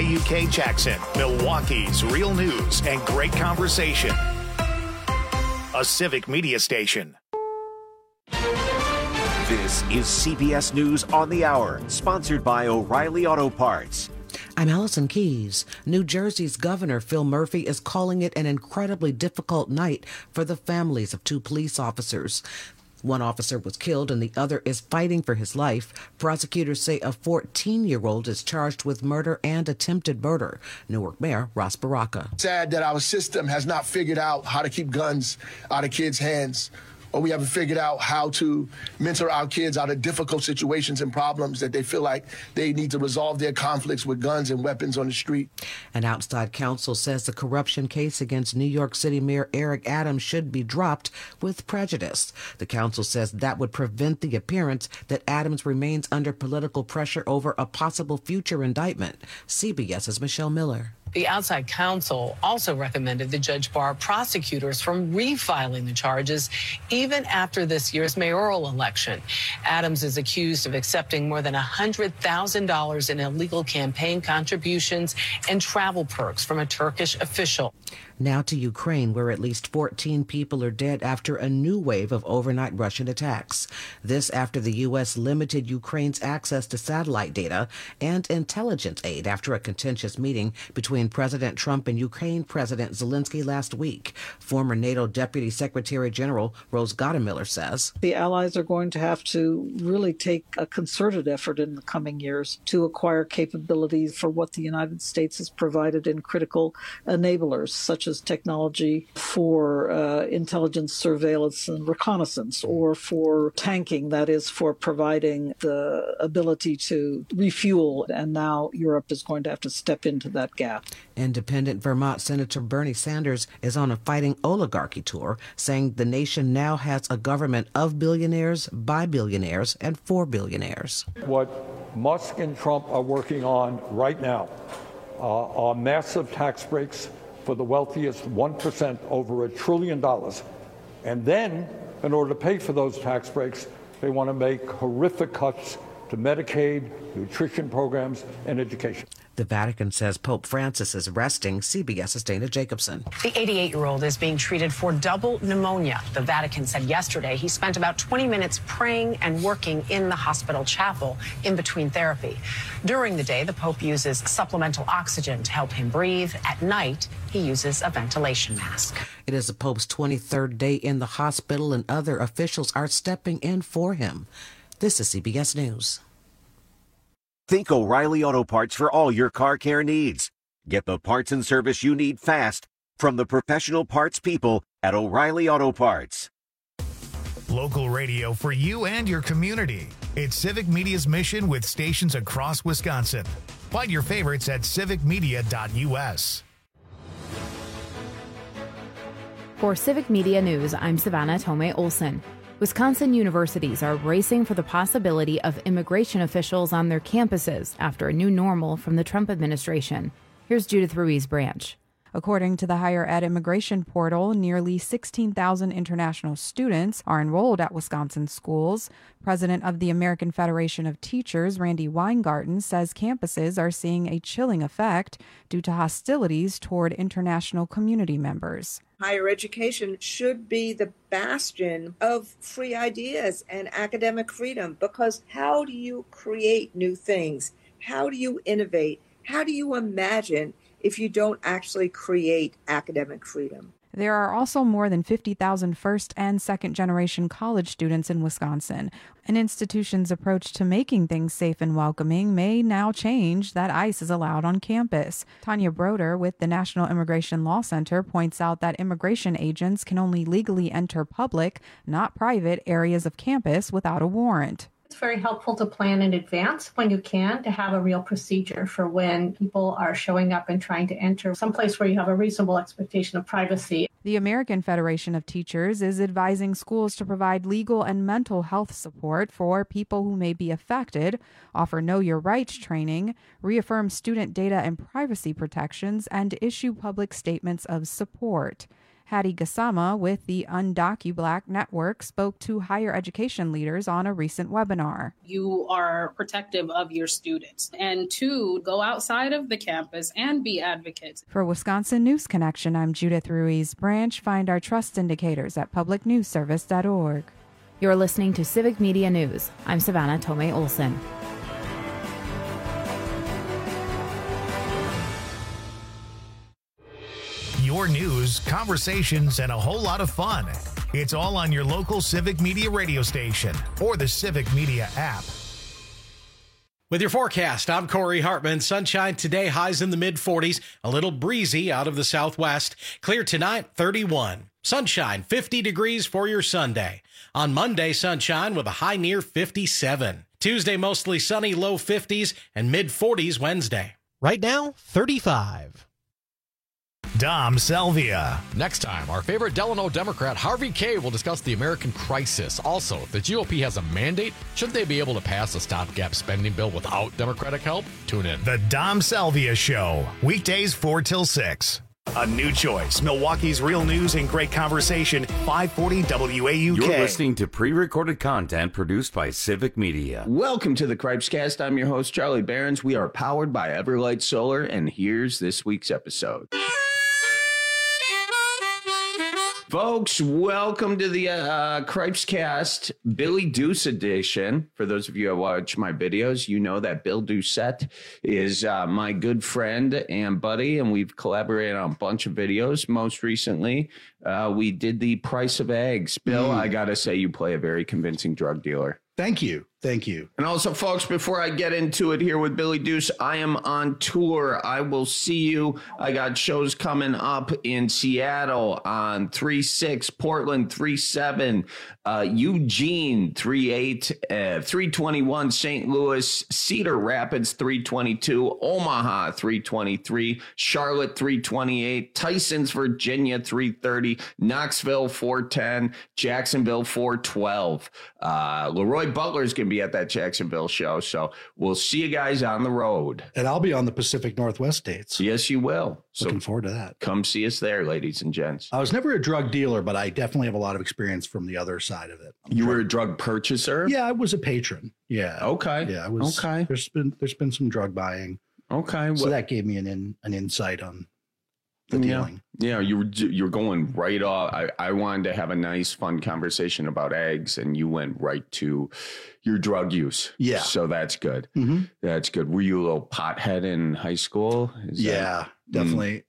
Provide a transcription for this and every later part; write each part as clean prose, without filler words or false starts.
WUK Jackson, Milwaukee's real news and great conversation. A civic media station. This is CBS News on the Hour, sponsored by O'Reilly Auto Parts. I'm Allison Keyes. New Jersey's Governor Phil Murphy is calling it an incredibly difficult night for the families of two police officers. One officer was killed and the other is fighting for his life. Prosecutors say a 14-year-old is charged with murder and attempted murder. Newark Mayor Ras Baraka. Sad that our system has not figured out how to keep guns out of kids' hands, or we haven't figured out how to mentor our kids out of difficult situations and problems that they feel like they need to resolve their conflicts with guns and weapons on the street. An outside counsel says the corruption case against New York City Mayor Eric Adams should be dropped with prejudice. The counsel says that would prevent the appearance that Adams remains under political pressure over a possible future indictment. CBS's Michelle Miller. The outside counsel also recommended the judge bar prosecutors from refiling the charges even after this year's mayoral election. Adams is accused of accepting more than $100,000 in illegal campaign contributions and travel perks from a Turkish official. Now to Ukraine, where at least 14 people are dead after a new wave of overnight Russian attacks. This after the U.S. limited Ukraine's access to satellite data and intelligence aid after a contentious meeting between President Trump and Ukraine President Zelensky last week. Former NATO Deputy Secretary General Rose Gottemiller says the allies are going to have to really take a concerted effort in the coming years to acquire capabilities for what the United States has provided in critical enablers, such as technology for intelligence, surveillance, and reconnaissance, or for tanking, that is, for providing the ability to refuel. And now Europe is going to have to step into that gap. Independent Vermont Senator Bernie Sanders is on a fighting oligarchy tour, saying the nation now has a government of billionaires, by billionaires, and for billionaires. What Musk and Trump are working on right now are massive tax breaks for the wealthiest 1%, over $1 trillion. And then, in order to pay for those tax breaks, they want to make horrific cuts to Medicaid, nutrition programs, and education. The Vatican says Pope Francis is resting. CBS's Dana Jacobson. The 88-year-old is being treated for double pneumonia. The Vatican said yesterday he spent about 20 minutes praying and working in the hospital chapel in between therapy. During the day, the Pope uses supplemental oxygen to help him breathe. At night, he uses a ventilation mask. It is the Pope's 23rd day in the hospital, and other officials are stepping in for him. This is CBS News. Think O'Reilly Auto Parts for all your car care needs. Get the parts and service you need fast from the professional parts people at O'Reilly Auto Parts. Local radio for you and your community. It's Civic Media's mission with stations across Wisconsin. Find your favorites at civicmedia.us. For Civic Media News, I'm Savannah Tomei Olson. Wisconsin universities are bracing for the possibility of immigration officials on their campuses after a new normal from the Trump administration. Here's Judith Ruiz Branch. According to the Higher Ed Immigration Portal, nearly 16,000 international students are enrolled at Wisconsin schools. President of the American Federation of Teachers, Randy Weingarten, says campuses are seeing a chilling effect due to hostilities toward international community members. Higher education should be the bastion of free ideas and academic freedom, because how do you create new things? How do you innovate? How do you imagine if you don't actually create academic freedom? There are also more than 50,000 first and second generation college students in Wisconsin. An institution's approach to making things safe and welcoming may now change that ICE is allowed on campus. Tanya Broder with the National Immigration Law Center points out that immigration agents can only legally enter public, not private, areas of campus without a warrant. It's very helpful to plan in advance when you can, to have a real procedure for when people are showing up and trying to enter someplace where you have a reasonable expectation of privacy. The American Federation of Teachers is advising schools to provide legal and mental health support for people who may be affected, offer Know Your Rights training, reaffirm student data and privacy protections, and issue public statements of support. Hattie Gassama with the UndocuBlack Network spoke to higher education leaders on a recent webinar. You are protective of your students, and 2, go outside of the campus and be advocates. For Wisconsin News Connection, I'm Judith Ruiz Branch. Find our trust indicators at publicnewsservice.org. You're listening to Civic Media News. I'm Savannah Tomei Olson. Your news, conversations, and a whole lot of fun. It's all on your local Civic Media radio station or the Civic Media app. With your forecast, I'm Corey Hartman. Sunshine today, highs in the mid-40s, a little breezy out of the southwest. Clear tonight, 31. Sunshine, 50 degrees for your Sunday. On Monday, sunshine with a high near 57. Tuesday, mostly sunny, low 50s, and mid-40s Wednesday. Right now, 35. Dom Selvia. Next time, our favorite Delano Democrat, Harvey Kaye, will discuss the American crisis. Also, if the GOP has a mandate, shouldn't they be able to pass a stopgap spending bill without Democratic help? Tune in. The Dom Selvia Show, weekdays 4 till 6. A new choice, Milwaukee's real news and great conversation, 540 WAUK. You're listening to pre-recorded content produced by Civic Media. Welcome to the Cripescast. I'm your host, Charlie Behrens. We are powered by Everlight Solar, and here's this week's episode. Folks, welcome to the Cripescast Billy Deuce edition. For those of you who watch my videos, you know that Bill Doucette is my good friend and buddy, and we've collaborated on a bunch of videos. Most recently, we did the price of eggs. Bill, I got to say, you play a very convincing drug dealer. Thank you. Thank you. And also, folks, before I get into it here with Billy Deuce, I am on tour. I will see you. I got shows coming up in Seattle on 3/6, Portland 3/7, Eugene 3/8, 3/21, St. Louis, Cedar Rapids 3/22, Omaha 3/23, Charlotte 3/28, Tysons, Virginia 3/30, Knoxville 4/10, Jacksonville 4/12. Leroy Butler is going to be at that Jacksonville show, so we'll see you guys on the road. And I'll be on the Pacific Northwest states. Yes, you will. So looking forward to that. Come see us there, ladies and gents. I was never a drug dealer, but I definitely have a lot of experience from the other side of it. You were a drug purchaser? Yeah, I was a patron. Yeah. Okay. Yeah, I was. Okay. There's been some drug buying. Okay. So that gave me an insight on the dealing. Yeah, you're going right off. I wanted to have a nice, fun conversation about eggs, and you went right to your drug use. Yeah. So that's good. Mm-hmm. That's good. Were you a little pothead in high school? Definitely.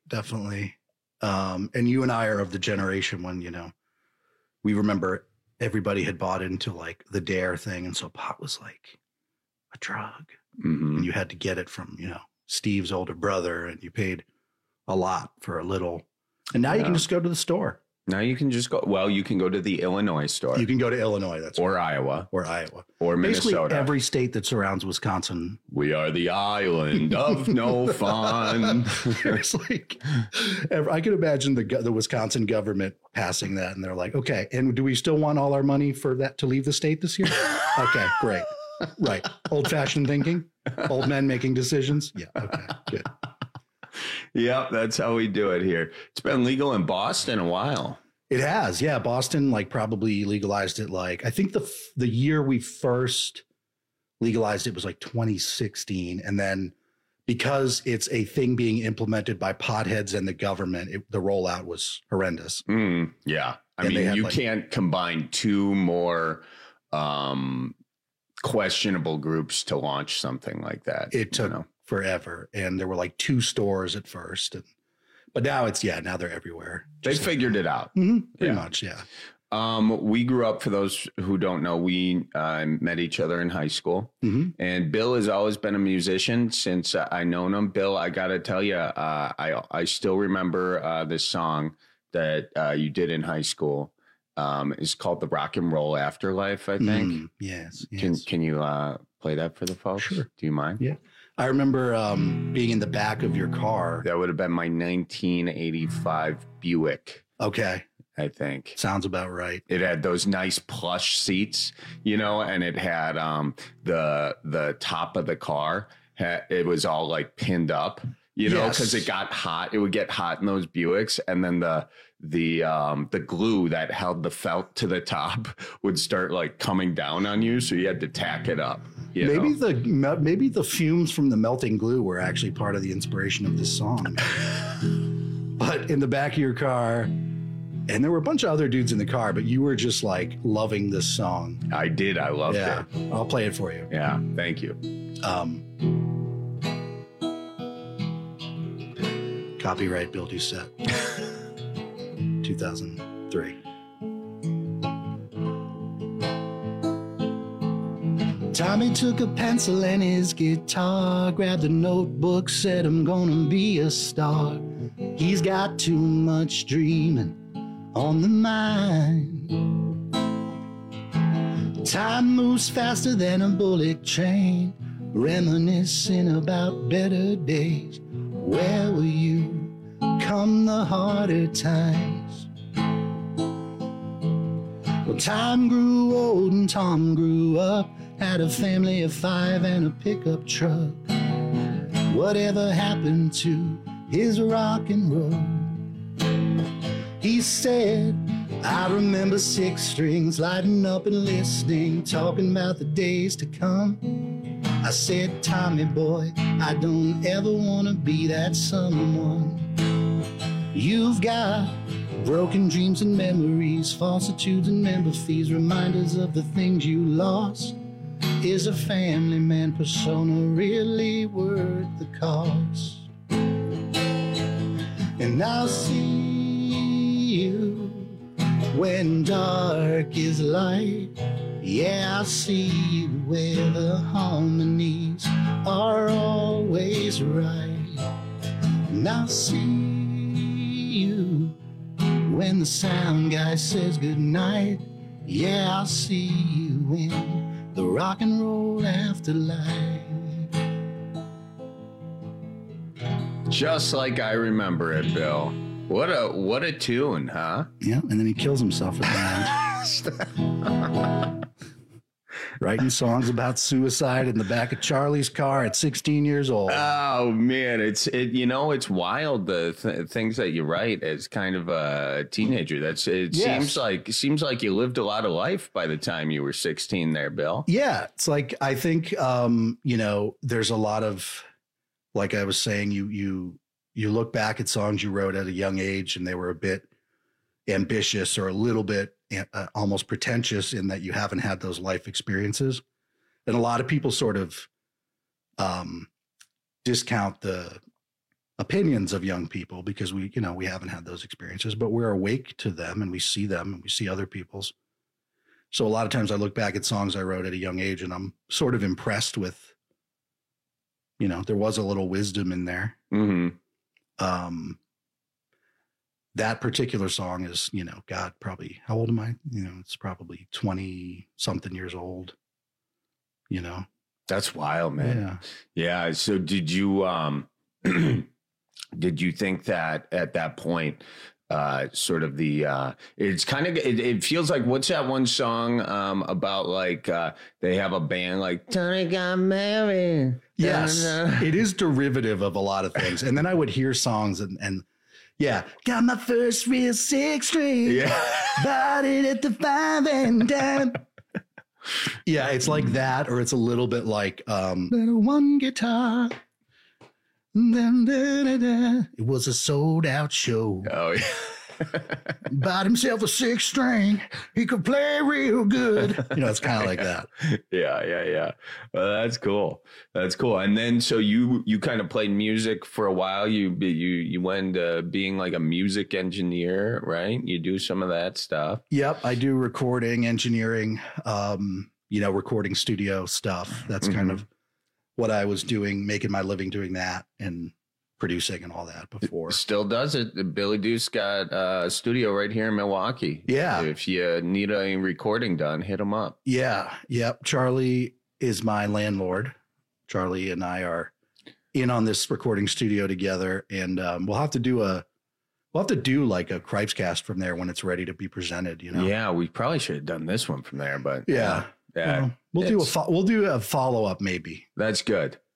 And you and I are of the generation when, we remember everybody had bought into like the DARE thing. And so pot was like a drug. Mm-hmm. And you had to get it from, Steve's older brother, and you paid a lot for a little. And now you can just go to the store. Now you can just go. Well, you can go to the Illinois store. You can go to Illinois. That's or right. Iowa. Or Iowa. Or Minnesota. Basically every state that surrounds Wisconsin. We are the island of no fun. It's like, I can imagine the Wisconsin government passing that, and they're like, okay, and do we still want all our money for that to leave the state this year? Okay, great. Right. Old-fashioned thinking. Old men making decisions. Yeah. Okay, good. Yep, that's how we do it here. It's been legal in Boston a while. It has, yeah. Boston probably legalized it I think the year we first legalized it was 2016, and then because it's a thing being implemented by potheads and the government, the rollout was horrendous. Yeah, I mean, you can't combine two more questionable groups to launch something like that. It took forever, and there were 2 stores at first, but now now they're everywhere. They figured it out. Pretty much, yeah. We grew up, for those who don't know, we met each other in high school, and Bill has always been a musician since I've known him. Bill, I got to tell you, I still remember this song that you did in high school. It's called The Rock and Roll Afterlife, I think. Yes. Can you play that for the folks? Sure. Do you mind? Yeah. I remember being in the back of your car. That would have been my 1985 Buick. Okay. I think. Sounds about right. It had those nice plush seats, and it had the top of the car. It was all pinned up. you know, because it got hot. It would get hot in those Buicks, and then the glue that held the felt to the top would start like coming down on you, so you had to tack it up. Maybe the fumes from the melting glue were actually part of the inspiration of this song. But in the back of your car, and there were a bunch of other dudes in the car, but you were just like loving this song. I did. I loved it. I'll play it for you. Yeah. Thank you. Copyright Bill Doucette. 2003. Tommy took a pencil and his guitar, grabbed a notebook, said, I'm gonna be a star. He's got too much dreaming on the mind. Time moves faster than a bullet train, reminiscing about better days. Where were you come the harder times? Well, time grew old and Tom grew up, had a family of 5 and a pickup truck. Whatever happened to his rock and roll? He said, I remember 6 strings lighting up and listening, talking about the days to come. I said, Tommy boy, I don't ever want to be that someone. You've got broken dreams and memories, falsitudes and member fees, reminders of the things you lost. Is a family man persona really worth the cost? And I'll see you when dark is light. Yeah, I'll see you where the harmonies are always right. And I'll see you when the sound guy says goodnight. Yeah, I'll see you in the rock and roll afterlife. Just like I remember it, Bill. What a tune, huh? Yeah, and then he kills himself at the end. Writing songs about suicide in the back of Charlie's car at 16 years old. Oh man, it's wild the things that you write as kind of a teenager. Seems like you lived a lot of life by the time you were 16 there, Bill. Yeah, it's like I think there's a lot of, like I was saying, you look back at songs you wrote at a young age and they were a bit ambitious or a little bit almost pretentious in that you haven't had those life experiences. And a lot of people sort of discount the opinions of young people because we haven't had those experiences, but we're awake to them and we see them and we see other people's. So a lot of times I look back at songs I wrote at a young age and I'm sort of impressed with, there was a little wisdom in there. Mm-hmm. That particular song is, God, probably, how old am I? It's probably 20 something years old, That's wild, man. Yeah. So did you think that at that point, sort of it's kind of, it feels like, what's that one song about like they have a band like Tony got married. Yes, it is derivative of a lot of things. And then I would hear songs and yeah, got my first real 6 string. Yeah, bought it at the 5 and dime. Yeah, it's like that, or it's a little bit like little one guitar. It was a sold out show. Oh yeah. Bought himself a 6 string. He could play real good. It's kind of like that. Yeah. Well, that's cool. And then, so you kind of played music for a while. You went being like a music engineer, right? You do some of that stuff. Yep. I do recording, engineering, recording studio stuff. That's kind of what I was doing, making my living doing that and producing and all that before. Still does it. Billy Deuce got a studio right here in Milwaukee. Yeah. If you need a recording done, hit him up. Yeah. Yep. Charlie is my landlord. Charlie and I are in on this recording studio together, and we'll have to do like a Cripescast from there when it's ready to be presented. Yeah, we probably should have done this one from there, but yeah. We'll do a follow up maybe. That's good.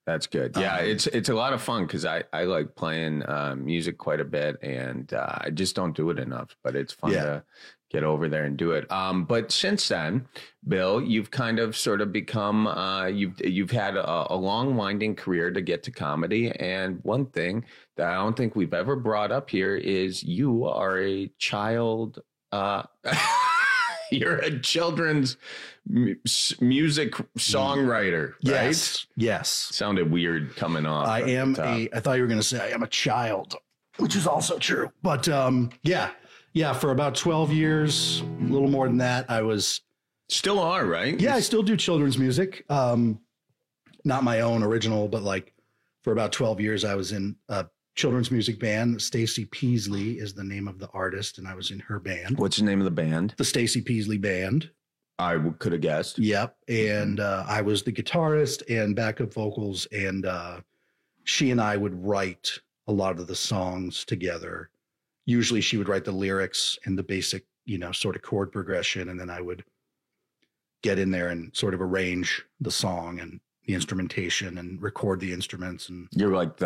That's good. Yeah, it's a lot of fun because I like playing music quite a bit, and I just don't do it enough. But it's fun to get over there and do it. But since then, Bill, you've kind of sort of become you've had a long winding career to get to comedy. And one thing that I don't think we've ever brought up here is you are a child. You're a children's music songwriter, right? Yes. Sounded weird coming off. I thought you were going to say I am a child, which is also true. But yeah, for about 12 years, a little more than that, I was. Still are, right? Yeah, I still do children's music. Not my own original, but like for about 12 years, I was in a children's music band. Stacey Peasley is the name of the artist, and I was in her band. What's the name of the band? The Stacey Peasley Band. I could have guessed. Yep. And I was the guitarist and backup vocals, and she and I would write a lot of the songs together. Usually she would write the lyrics and the basic, sort of chord progression, and then I would get in there and sort of arrange the song and the instrumentation and record the instruments. And you're like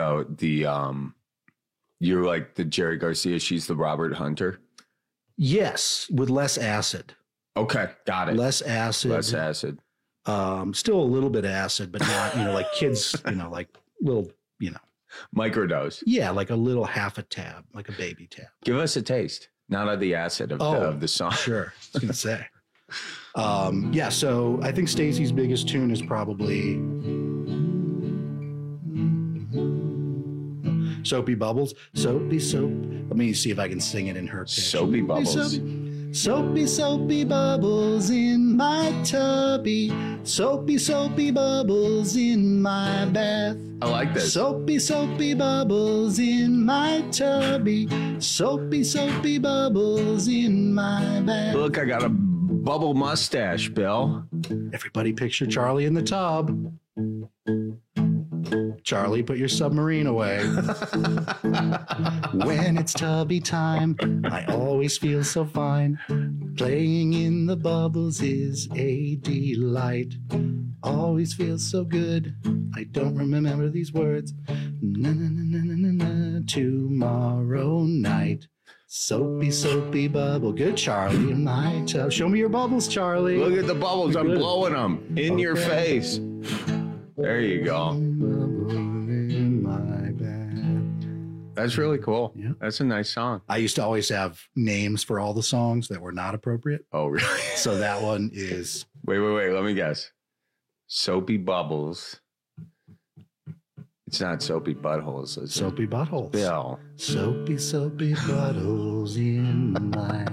you're like the Jerry Garcia. She's the Robert Hunter. Yes, with less acid. Okay, got it. Less acid. Still a little bit of acid, but not, like kids, like little, microdose. Yeah, like a little half a tab, like a baby tab. Give us a taste, not of the acid of the song. Sure, I was gonna say. So I think Stacey's biggest tune is probably Soapy Bubbles. Soapy soap. Let me see if I can sing it in her pitch. Soapy Bubbles. Soapy, soapy bubbles in my tubby. Soapy, soapy bubbles in my bath. I like this. Soapy, soapy bubbles in my tubby. Soapy, soapy bubbles in my bath. Look, I got a bubble mustache, Bill. Everybody picture Charlie in the tub. Charlie, put your submarine away. When it's tubby time, I always feel so fine. Playing in the bubbles is a delight. Always feels so good. I don't remember these words. Na, na, na, na, na, na, tomorrow night. Soapy, soapy bubble. Good, Charlie, in my tub. Show me your bubbles, Charlie. Look at the bubbles. I'm blowing them in your face. There you go. That's really cool. Yeah. That's a nice song. I used to always have names for all the songs that were not appropriate. Oh, really? So that one is... Wait. Let me guess. Soapy Bubbles. It's not Soapy Buttholes, is it? Soapy Buttholes. Bill. Soapy, soapy buttholes in my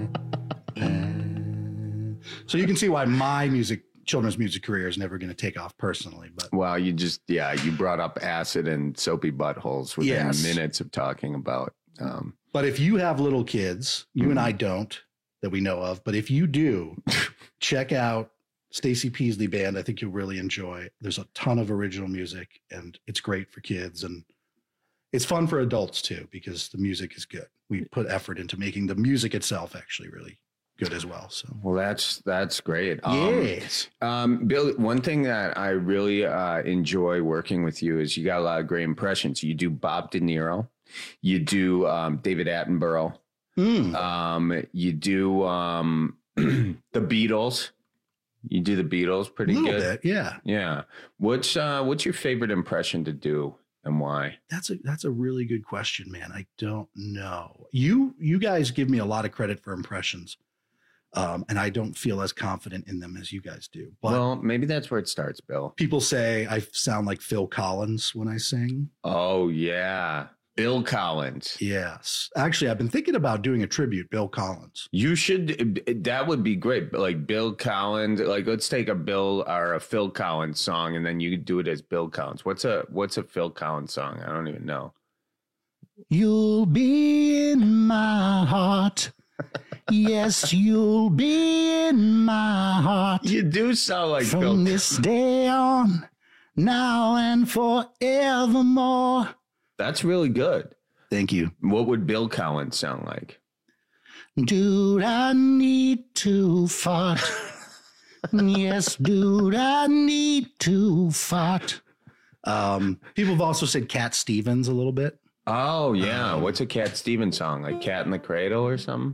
bed. So you can see why my children's music career is never going to take off personally. But well, you brought up acid and soapy buttholes within minutes of talking about. But if you have little kids, you and I don't that we know of, but if you do, check out Stacey Peasley Band. I think you'll really enjoy. There's a ton of original music, and it's great for kids, and it's fun for adults too because the music is good. We put effort into making the music itself actually really good as well. So that's great. Yes. Bill, one thing that I really enjoy working with you is you got a lot of great impressions. You do Bob De Niro, you do David Attenborough, you do the Beatles. You do the Beatles pretty good. A little bit, yeah. Yeah. What's your favorite impression to do and why? That's a really good question, man. I don't know. You guys give me a lot of credit for impressions. And I don't feel as confident in them as you guys do. But well, maybe that's where it starts, Bill. People say I sound like Phil Collins when I sing. Oh, yeah. Bill Collins. Yes. Actually, I've been thinking about doing a tribute, Bill Collins. You should. That would be great. Like Bill Collins. Like, let's take a Bill or a Phil Collins song, and then you do it as Bill Collins. What's a Phil Collins song? I don't even know. You'll be in my heart. Yes, you'll be in my heart. You do sound like from Bill. From this day on, now and forevermore. That's really good. Thank you. What would Bill Collins sound like? Dude, I need to fart. Yes, dude, I need to fart. People have also said Cat Stevens a little bit. Oh yeah, what's a Cat Stevens song? Like Cat in the Cradle or something?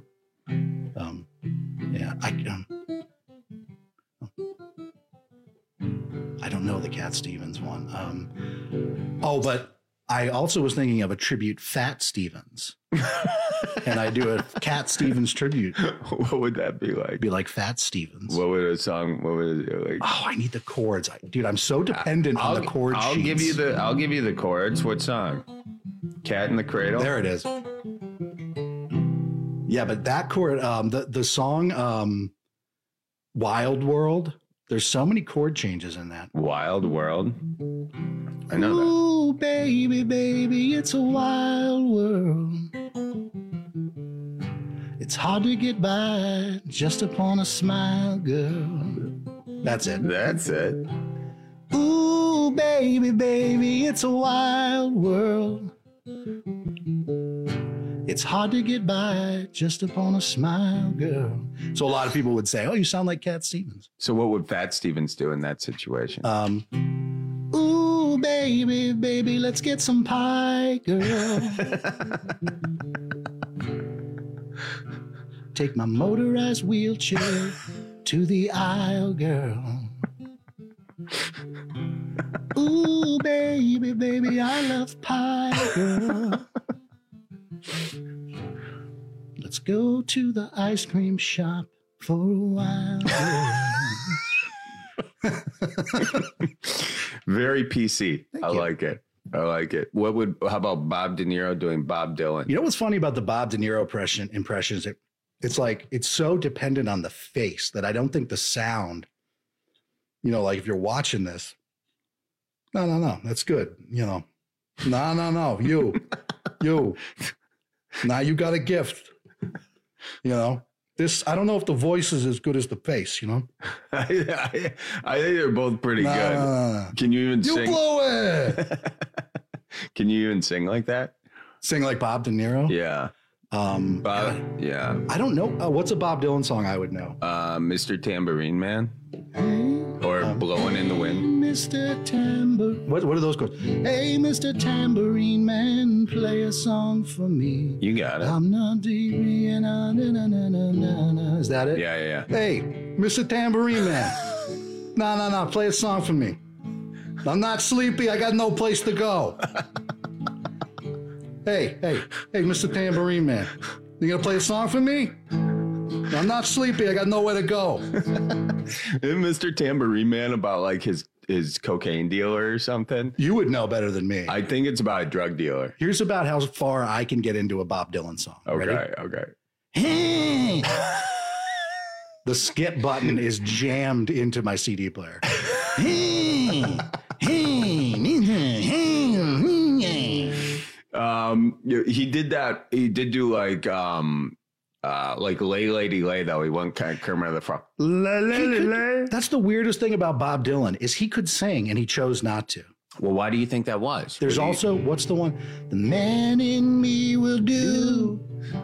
Yeah, I don't know the Cat Stevens one. But I also was thinking of a tribute, Fat Stevens, and I do a Cat Stevens tribute. What would that be like? Be like Fat Stevens. What would a song? What would it like? Oh, I need the chords, dude. I'm so dependent on the chord sheets. I'll give you the chords. What song? Cat in the Cradle. There it is. Yeah, but that chord, the song, Wild World. There's so many chord changes in that. Wild World. I know that. Ooh, baby, baby, it's a wild world. It's hard to get by just upon a smile, girl. That's it. That's it. Ooh, baby, baby, it's a wild world. It's hard to get by just upon a smile, girl. So a lot of people would say, oh, you sound like Cat Stevens. So what would Fat Stevens do in that situation? Ooh, baby, baby, let's get some pie, girl. Take my motorized wheelchair to the aisle, girl. Ooh, baby, baby, I love pie, girl. Let's go to the ice cream shop for a while. Very PC. I like it. How about Bob De Niro doing Bob Dylan? You know what's funny about the Bob De Niro impressions? It's like, it's so dependent on the face that I don't think the sound, like if you're watching this, no, that's good. No, you, now you got a gift. This, I don't know if the voice is as good as the face, I think they're both pretty good. No. Can you even sing? You blow it. Can you even sing like that? Sing like Bob De Niro? Yeah. Bob, yeah. I don't know. What's a Bob Dylan song I would know? Mr. Tambourine Man. Or Blowing in the Wind. Mr. Tambourine. What are those chords? Hey, Mr. Tambourine Man, play a song for me. You got it. I'm not deep and na. Is that it? Yeah. Hey, Mr. Tambourine Man. No. Play a song for me. I'm not sleepy. I got no place to go. Hey, Mr. Tambourine Man. You gonna play a song for me? I'm not sleepy. I got nowhere to go. Isn't Mr. Tambourine Man about like his cocaine dealer or something? You would know better than me. I think it's about a drug dealer. Here's about how far I can get into a Bob Dylan song. Okay, Ready? okay. Hey. The skip button is jammed into my CD player. He did that. He did do like Lay Lady Lay, though. He went kind of Kermit of the Frog. That's the weirdest thing about Bob Dylan is he could sing and he chose not to. Well, why do you think that was? There's also, what's the one? The man in me will do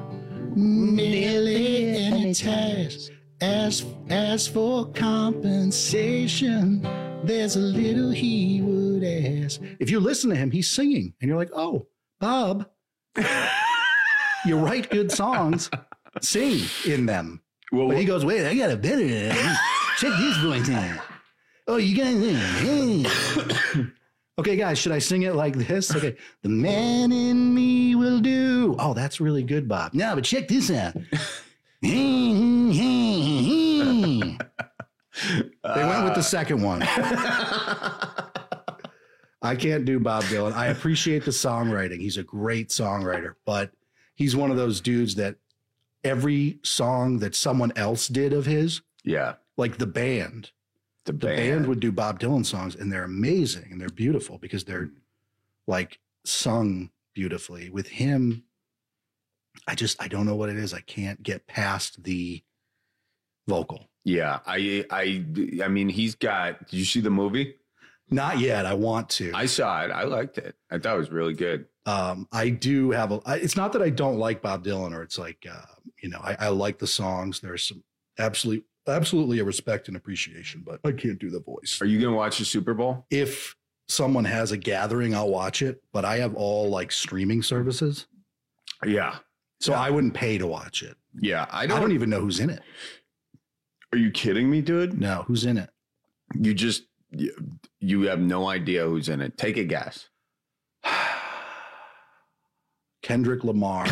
nearly any task. As for compensation, there's a little he would ask. If you listen to him, he's singing and you're like, oh, Bob, you write good songs, sing in them. Well, but he goes, wait, I got a better. Check this voice out. Oh, you got it. Okay, guys, should I sing it like this? Okay. The man in me will do. Oh, that's really good, Bob. No, but check this out. They went with the second one. I can't do Bob Dylan. I appreciate the songwriting. He's a great songwriter, but he's one of those dudes that every song that someone else did of his, like the band would do Bob Dylan songs, and they're amazing and they're beautiful because they're like sung beautifully. With him, I don't know what it is. I can't get past the vocal. Yeah, I mean, he's got. Did you see the movie? Not yet. I want to. I saw it. I liked it. I thought it was really good. I do have it's not that I don't like Bob Dylan, or it's like, I like the songs. There's some absolutely a respect and appreciation, but I can't do the voice. Are you going to watch the Super Bowl? If someone has a gathering, I'll watch it, but I have all like streaming services. Yeah. So I wouldn't pay to watch it. Yeah. I don't even know who's in it. Are you kidding me, dude? No, who's in it? You have no idea who's in it. Take a guess. Kendrick Lamar.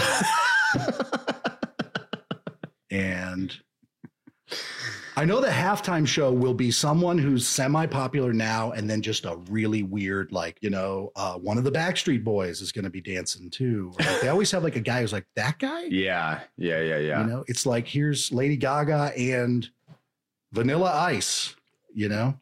And I know the halftime show will be someone who's semi-popular now and then just a really weird, like, one of the Backstreet Boys is going to be dancing too. Or like, they always have like a guy who's like, that guy? Yeah. It's like, here's Lady Gaga and Vanilla Ice, Yeah.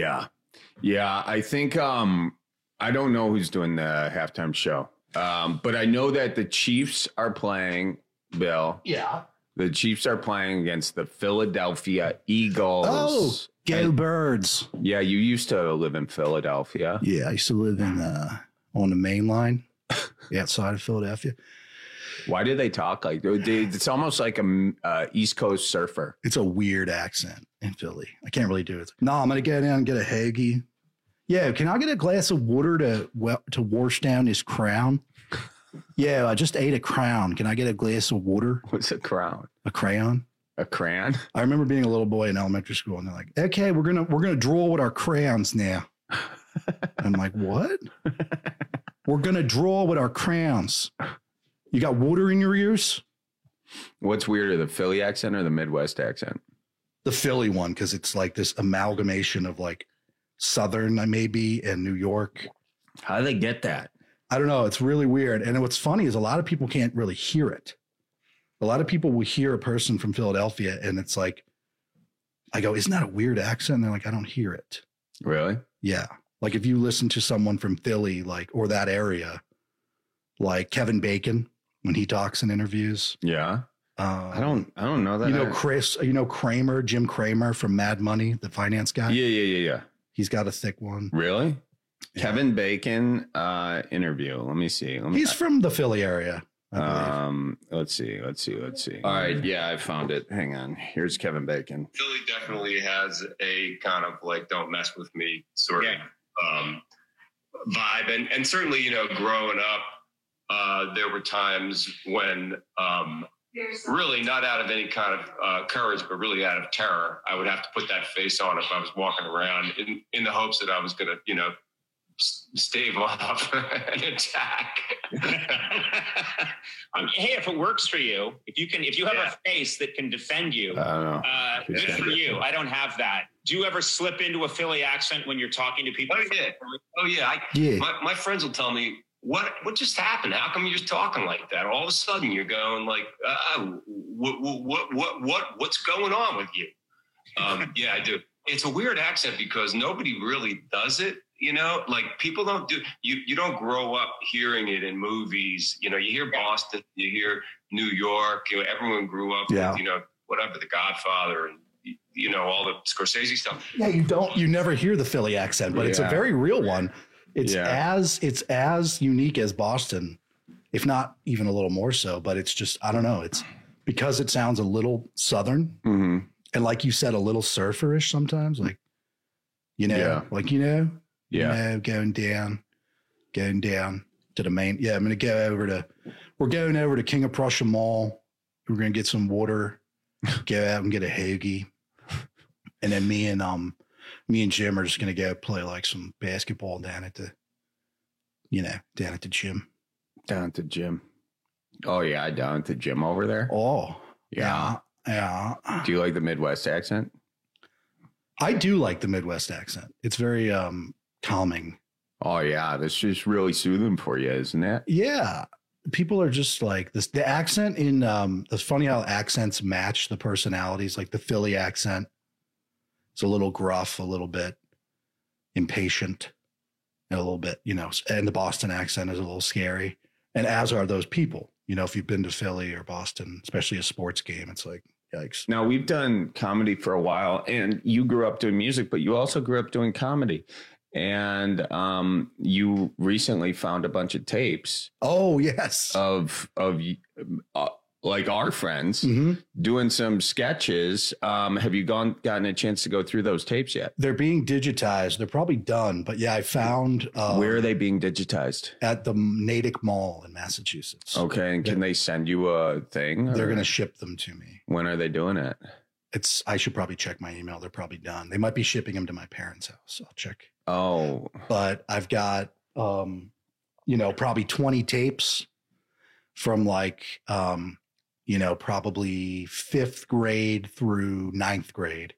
I think, I don't know who's doing the halftime show. But I know that the Chiefs are playing, Bill. Yeah. The Chiefs are playing against the Philadelphia Eagles. Oh, go Birds. Yeah, you used to live in Philadelphia. Yeah, I used to live in on the main line outside of Philadelphia. Why do they talk like it's almost like a East Coast surfer? It's a weird accent in Philly. I can't really do it. No, I'm going to go down and get a hoagie. Yeah, can I get a glass of water to wash down this crown? Yeah, I just ate a crown. Can I get a glass of water? What's a crown? A crayon. A crayon? I remember being a little boy in elementary school, and they're like, "Okay, we're gonna draw with our crayons now." I'm like, "What?" We're gonna draw with our crayons. You got water in your ears? What's weirder, the Philly accent or the Midwest accent? The Philly one, because it's like this amalgamation of like Southern, maybe, and New York. How do they get that? I don't know. It's really weird. And what's funny is a lot of people can't really hear it. A lot of people will hear a person from Philadelphia and it's like, I go, isn't that a weird accent? And they're like, I don't hear it. Really? Yeah. Like if you listen to someone from Philly, like, or that area, like Kevin Bacon, when he talks in interviews. Yeah. I don't know that. Kramer, Jim Kramer from Mad Money, the finance guy. Yeah. He's got a thick one. Really? Yeah. Kevin Bacon interview. Let me see. He's from the Philly area. Let's see. All right. Yeah, I found it. Hang on. Here's Kevin Bacon. Philly definitely has a kind of like, don't mess with me sort of vibe. And certainly, growing up, there were times when really not out of any kind of courage, but really out of terror, I would have to put that face on if I was walking around in the hopes that I was going to, stave off an attack. Hey, if it works for you, if you have a face that can defend you, good for you. I don't have that. Do you ever slip into a Philly accent when you're talking to people? Oh yeah. My friends will tell me, what just happened? How come you're just talking like that? All of a sudden you're going like, what's going on with you? Yeah, I do. It's a weird accent because nobody really does it. Like people don't do, you don't grow up hearing it in movies. You hear Boston, you hear New York, everyone grew up with, whatever, The Godfather and, all the Scorsese stuff. Yeah, you never hear the Philly accent, but it's a very real one. It's as unique as Boston, if not even a little more so, but it's just, I don't know. It's because it sounds a little Southern and like you said, a little surferish sometimes, like, going down to the main. Yeah. We're going over to King of Prussia Mall. We're going to get some water, go out and get a hoagie. And then me and Jim are just going to go play like some basketball down at the gym. Down at the gym. Oh yeah. Down at the gym over there. Oh yeah. Yeah. Do you like the Midwest accent? I do like the Midwest accent. It's very, calming. Oh yeah, that's just really soothing for you, isn't it? Yeah, people are just like this. The accent in it's funny how accents match the personalities. Like the Philly accent, it's a little gruff, a little bit impatient, and a little bit, and the Boston accent is a little scary. And as are those people. If you've been to Philly or Boston, especially a sports game, it's like, yikes. Now, we've done comedy for a while, and you grew up doing music, but you also grew up doing comedy. And you recently found a bunch of tapes. Oh, yes. Of like our friends, doing some sketches. Have you gotten a chance to go through those tapes yet? They're being digitized. They're probably done. But yeah, I found... where are they being digitized? At the Natick Mall in Massachusetts. Okay. And can they send you a thing? They're going to ship them to me. When are they doing it? I should probably check my email. They're probably done. They might be shipping them to my parents' house. I'll check. Oh. But I've got, probably 20 tapes from probably 5th grade through 9th grade.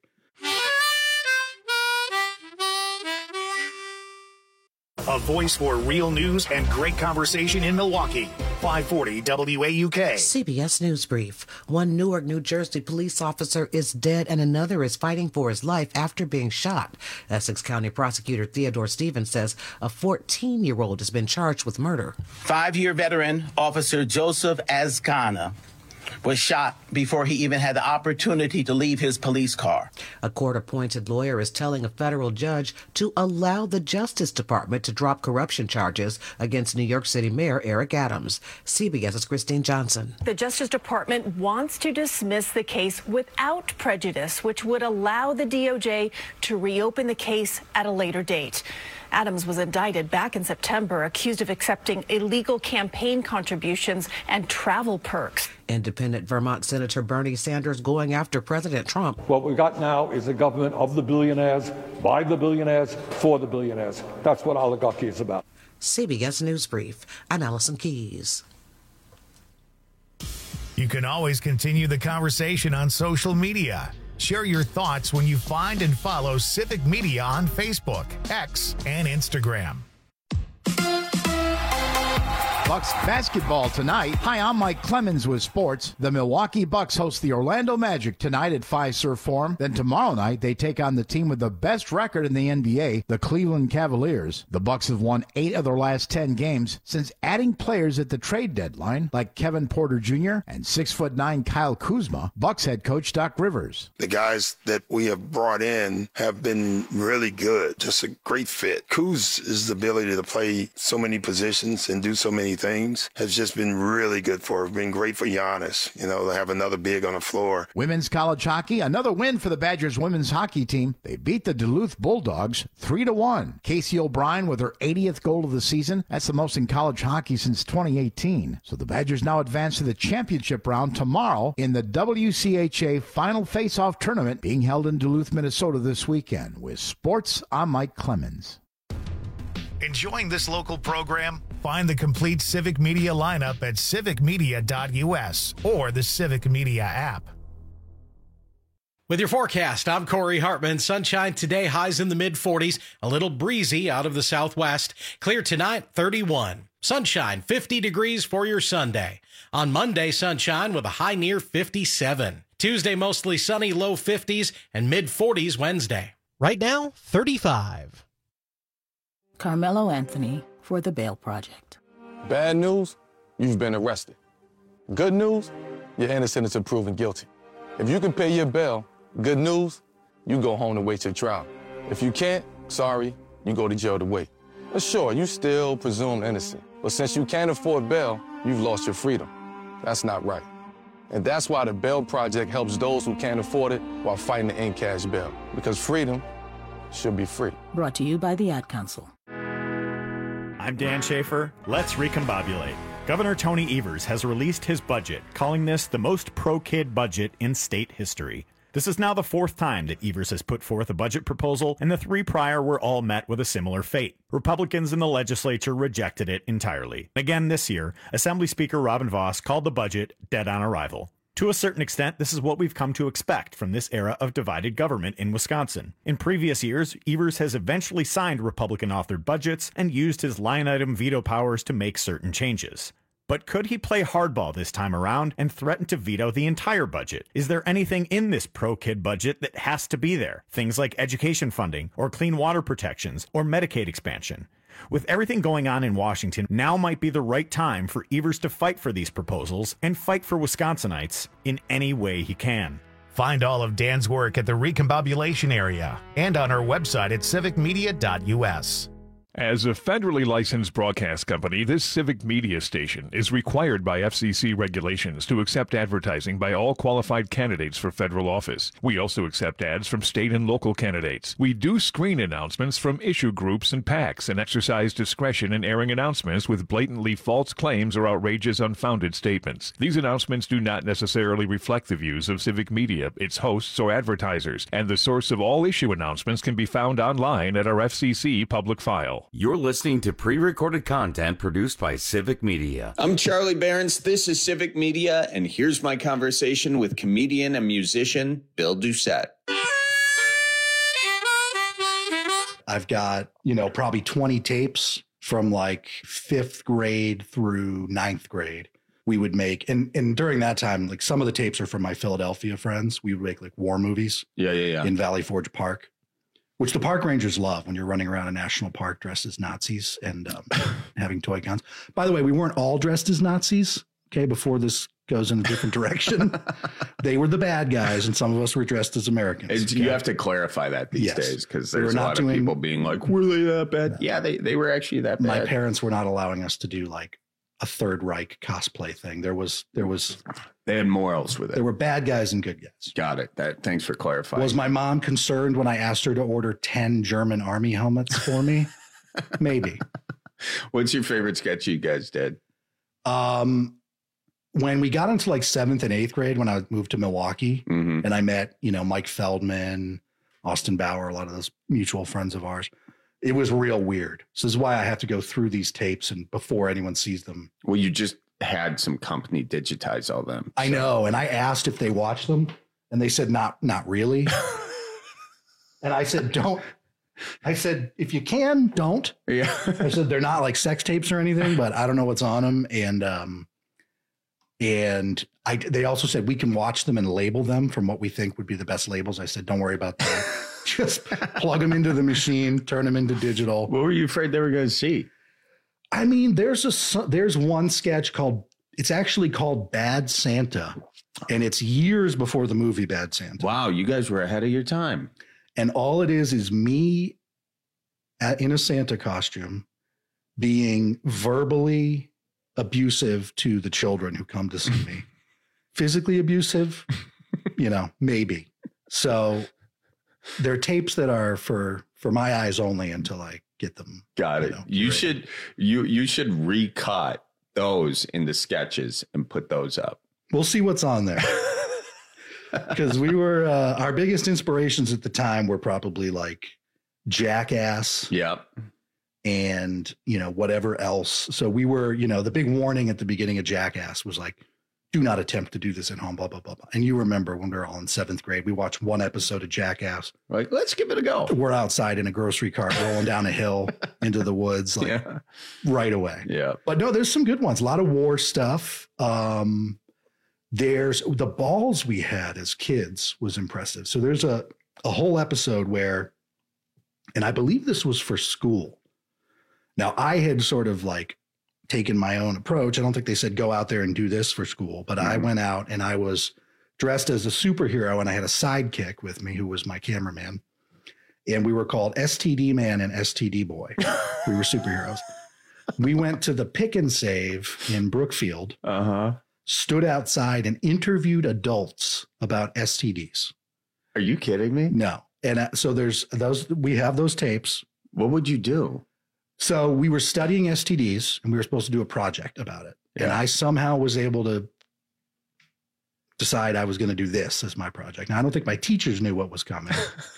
A voice for real news and great conversation in Milwaukee. 540 WAUK. CBS News Brief. One Newark, New Jersey police officer is dead and another is fighting for his life after being shot. Essex County Prosecutor Theodore Stevens says a 14-year-old has been charged with murder. 5-year veteran Officer Joseph Azcana was shot before he even had the opportunity to leave his police car. A court-appointed lawyer is telling a federal judge to allow the Justice Department to drop corruption charges against New York City Mayor Eric Adams. CBS's Christine Johnson. The Justice Department wants to dismiss the case without prejudice, which would allow the DOJ to reopen the case at a later date. Adams was indicted back in September, accused of accepting illegal campaign contributions and travel perks. Independent Vermont Senator Bernie Sanders going after President Trump. What we got now is a government of the billionaires, by the billionaires, for the billionaires. That's what oligarchy is about. CBS News Brief. I'm Allison Keyes. You can always continue the conversation on social media. Share your thoughts when you find and follow Civic Media on Facebook, X, and Instagram. Bucks basketball tonight. Hi, I'm Mike Clemens with sports. The Milwaukee Bucks host the Orlando Magic tonight at Fiserv Forum. Then tomorrow night, they take on the team with the best record in the NBA, the Cleveland Cavaliers. The Bucks have won 8 of their last 10 games since adding players at the trade deadline, like Kevin Porter Jr. and 6'9" Kyle Kuzma. Bucks head coach Doc Rivers. The guys that we have brought in have been really good, just a great fit. Kuz' ability to play so many positions and do so many things has just been really good for him. Been great for Giannis, to have another big on the floor. Women's college hockey, another win for the Badgers women's hockey team. They beat the Duluth Bulldogs 3-1. Casey O'Brien with her 80th goal of the season. That's the most in college hockey since 2018. So the Badgers now advance to the championship round tomorrow in the WCHA Final Face-Off Tournament being held in Duluth, Minnesota this weekend. With sports, I'm Mike Clemens. Enjoying this local program? Find the complete Civic Media lineup at civicmedia.us or the Civic Media app. With your forecast, I'm Corey Hartman. Sunshine today, highs in the mid-40s, a little breezy out of the southwest. Clear tonight, 31. Sunshine, 50 degrees for your Sunday. On Monday, sunshine with a high near 57. Tuesday, mostly sunny, low 50s, and mid-40s Wednesday. Right now, 35. Carmelo Anthony for The Bail Project. Bad news, you've been arrested. Good news, you're innocent until proven guilty. If you can pay your bail, good news, you go home to wait your trial. If you can't, sorry, you go to jail to wait. But sure, you still presumed innocent. But since you can't afford bail, you've lost your freedom. That's not right. And that's why the Bail Project helps those who can't afford it while fighting to end cash bail. Because freedom should be free. Brought to you by the Ad Council. I'm Dan Schaefer. Let's recombobulate. Governor Tony Evers has released his budget, calling this the most pro-kid budget in state history. This is now the 4th time that Evers has put forth a budget proposal, and the 3 prior were all met with a similar fate. Republicans in the legislature rejected it entirely. Again this year, Assembly Speaker Robin Vos called the budget dead on arrival. To a certain extent, this is what we've come to expect from this era of divided government in Wisconsin. In previous years, Evers has eventually signed Republican-authored budgets and used his line-item veto powers to make certain changes. But could he play hardball this time around and threaten to veto the entire budget? Is there anything in this pro-kid budget that has to be there? Things like education funding, or clean water protections, or Medicaid expansion. With everything going on in Washington, now might be the right time for Evers to fight for these proposals and fight for Wisconsinites in any way he can. Find all of Dan's work at the Recombobulation area and on our website at civicmedia.us. As a federally licensed broadcast company, this civic media station is required by FCC regulations to accept advertising by all qualified candidates for federal office. We also accept ads from state and local candidates. We do screen announcements from issue groups and PACs and exercise discretion in airing announcements with blatantly false claims or outrageous, unfounded statements. These announcements do not necessarily reflect the views of civic media, its hosts, or advertisers, and the source of all issue announcements can be found online at our FCC public file. You're listening to pre-recorded content produced by Civic Media. I'm Charlie Behrens. This is Civic Media, and here's my conversation with comedian and musician Bill Doucette. I've got, probably 20 tapes from like 5th grade through 9th grade. We would make, and during that time, like some of the tapes are from my Philadelphia friends. We would make like war movies. Yeah. In Valley Forge Park, which the park rangers love when you're running around a national park dressed as Nazis and having toy guns. By the way, we weren't all dressed as Nazis. Okay, before this goes in a different direction, they were the bad guys, and some of us were dressed as Americans. You have to clarify that these days because there's a lot of people being like, "Were they that bad?" Yeah, they were actually that bad. My parents were not allowing us to do like a Third Reich cosplay thing. They had morals with it. There were bad guys and good guys. Got it. Thanks for clarifying. Was my mom concerned when I asked her to order 10 German army helmets for me? Maybe. What's your favorite sketch you guys did? When we got into like 7th and 8th grade, when I moved to Milwaukee, and I met, Mike Feldman, Austin Bauer, a lot of those mutual friends of ours, it was real weird. So this is why I have to go through these tapes and before anyone sees them. Well, you just had some company digitize all them. I know. And I asked if they watched them and they said, not really. And I said, don't. I said, if you can, don't. Yeah. I said, they're not like sex tapes or anything, but I don't know what's on them. And they also said we can watch them and label them from what we think would be the best labels. I said, don't worry about that. Just plug them into the machine, turn them into digital. What were you afraid they were going to see? I mean, there's one sketch it's actually called Bad Santa, and it's years before the movie Bad Santa. Wow, you guys were ahead of your time. And all it is me in a Santa costume being verbally abusive to the children who come to see me. Physically abusive, maybe. So there are tapes that are for my eyes only until I get them. Got it. You should recut those into sketches and put those up. We'll see what's on there. Because we were our biggest inspirations at the time were probably like Jackass. Yep. And, whatever else. So we were, the big warning at the beginning of Jackass was like, do not attempt to do this at home, blah, blah, blah, blah. And you remember when we were all in 7th grade, we watched one episode of Jackass. Like, let's give it a go. We're outside in a grocery cart rolling down a hill into the woods, right away. Yeah. But no, there's some good ones. A lot of war stuff. There's the balls we had as kids was impressive. So there's a whole episode where, and I believe this was for school. Now, I had sort of like taken my own approach. I don't think they said go out there and do this for school, but I went out and I was dressed as a superhero and I had a sidekick with me who was my cameraman. And we were called STD Man and STD Boy. We were superheroes. We went to the Pick and Save in Brookfield, stood outside and interviewed adults about STDs. Are you kidding me? No. And so we have those tapes. What would you do? So we were studying STDs and we were supposed to do a project about it. Yeah. And I somehow was able to decide I was going to do this as my project. Now, I don't think my teachers knew what was coming.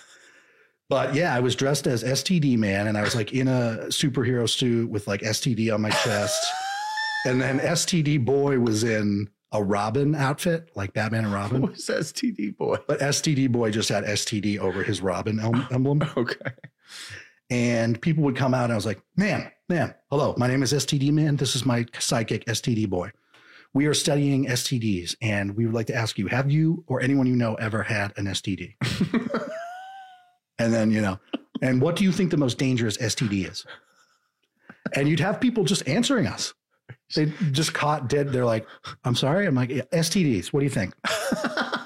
But yeah, I was dressed as STD Man and I was like in a superhero suit with like STD on my chest. And then STD Boy was in a Robin outfit, like Batman and Robin. What was STD Boy? But STD Boy just had STD over his Robin emblem. Okay. And people would come out and I was like, ma'am, hello, my name is STD Man. This is my sidekick, STD Boy. We are studying STDs and we would like to ask you, have you or anyone you know ever had an STD? And then, and what do you think the most dangerous STD is? And you'd have people just answering us. They just caught dead. They're like, I'm sorry. I'm like, STDs. What do you think?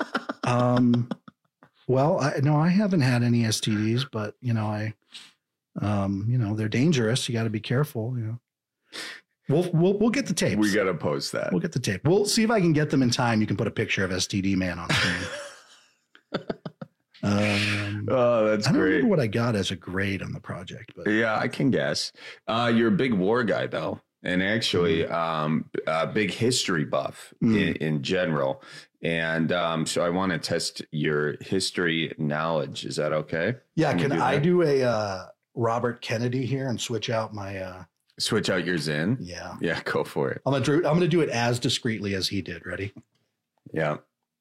Well, I haven't had any STDs, but, They're dangerous. You got to be careful. We'll get the tapes. We got to post that. We'll get the tape. We'll see if I can get them in time. You can put a picture of STD Man on screen. That's I don't great. remember what I got as a grade on the project, but yeah, I can guess. You're a big war guy, though, and actually a big history buff in general. And so I want to test your history knowledge. Is that okay? Yeah. Can I do a Robert Kennedy here and switch out my switch out your Zen? Yeah. Yeah, go for it. I'm gonna do it as discreetly as he did. Ready? Yeah.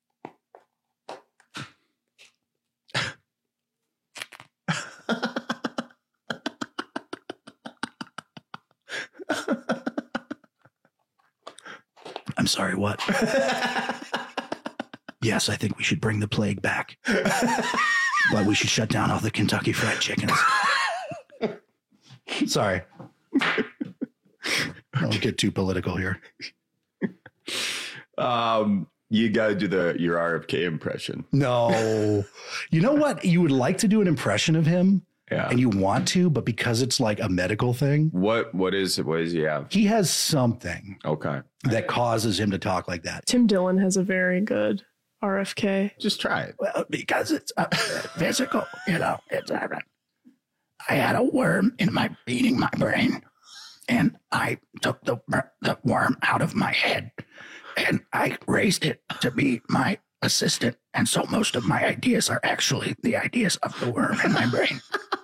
I'm sorry, what? Yes, I think we should bring the plague back. But we should shut down all the Kentucky Fried Chickens. Sorry. Don't get too political here. You got to do your RFK impression. No. You know what? You would like to do an impression of him. Yeah. And you want to, but because it's like a medical thing. What does he have? He has something. Okay. That causes him to talk like that. Tim Dillon has a very good RFK. Just try it. Well, because it's physical, it's I had a worm eating my brain, and I took the worm out of my head, and I raised it to be my assistant. And so most of my ideas are actually the ideas of the worm in my brain.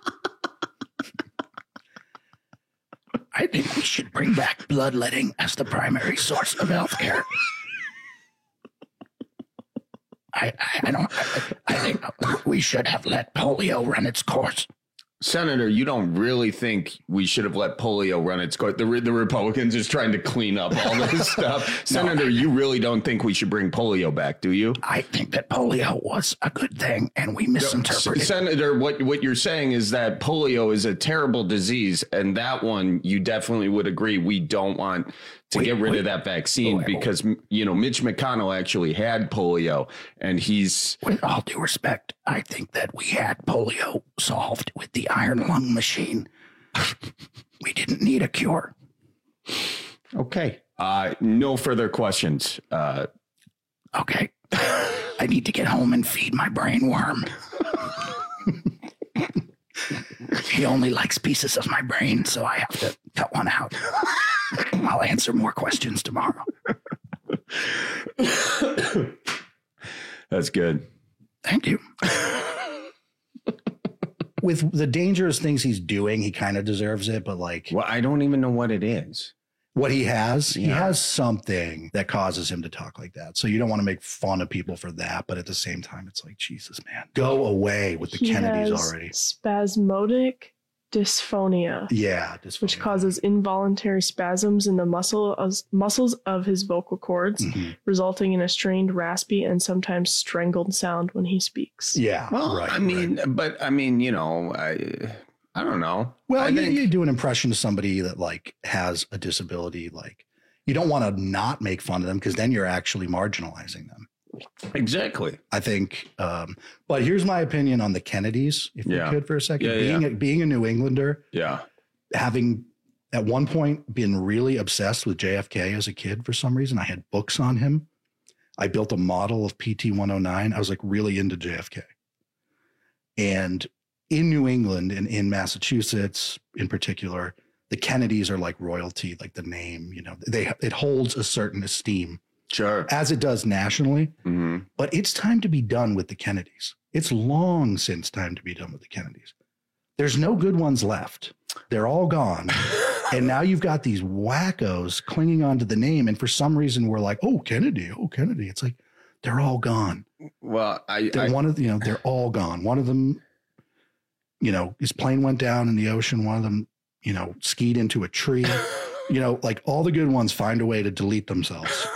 I think we should bring back bloodletting as the primary source of healthcare. I think we should have let polio run its course. Senator, you don't really think we should have let polio run its course? The Republicans is trying to clean up all this stuff. Senator, you really don't think we should bring polio back, do you? I think that polio was a good thing, and we misinterpreted. Senator, what you're saying is that polio is a terrible disease, and that one you definitely would agree we don't want to get rid of that vaccine because, Mitch McConnell actually had polio, and he's... With all due respect, I think that we had polio solved with the iron lung machine. We didn't need a cure. Okay. No further questions. Okay. I need to get home and feed my brain worm. He only likes pieces of my brain, so I have to cut one out. I'll answer more questions tomorrow. That's good. Thank you. With the dangerous things he's doing, he kind of deserves it, but well, I don't even know what it is. What he has, he has something that causes him to talk like that. So you don't want to make fun of people for that, but at the same time, it's like, Jesus, man, go away with the Kennedys already. Spasmodic dysphonia. Yeah, dysphonia. Which causes involuntary spasms in the muscles of his vocal cords, resulting in a strained, raspy, and sometimes strangled sound when he speaks. Yeah, well, right. I mean, I don't know. Well, you do an impression of somebody that has a disability. You don't want to not make fun of them because then you're actually marginalizing them. Exactly. I think. But here's my opinion on the Kennedys, if we could for a second. Being a New Englander. Yeah. Having at one point been really obsessed with JFK as a kid for some reason. I had books on him. I built a model of PT-109. I was really into JFK. And in New England and in Massachusetts in particular, the Kennedys are like royalty, like the name, it holds a certain esteem. Sure. As it does nationally. Mm-hmm. But it's time to be done with the Kennedys. It's long since time to be done with the Kennedys. There's no good ones left. They're all gone. And now you've got these wackos clinging onto the name. And for some reason, we're like, oh, Kennedy. It's like, they're all gone. Well, they're all gone. One of them, his plane went down in the ocean. One of them, skied into a tree. All the good ones find a way to delete themselves.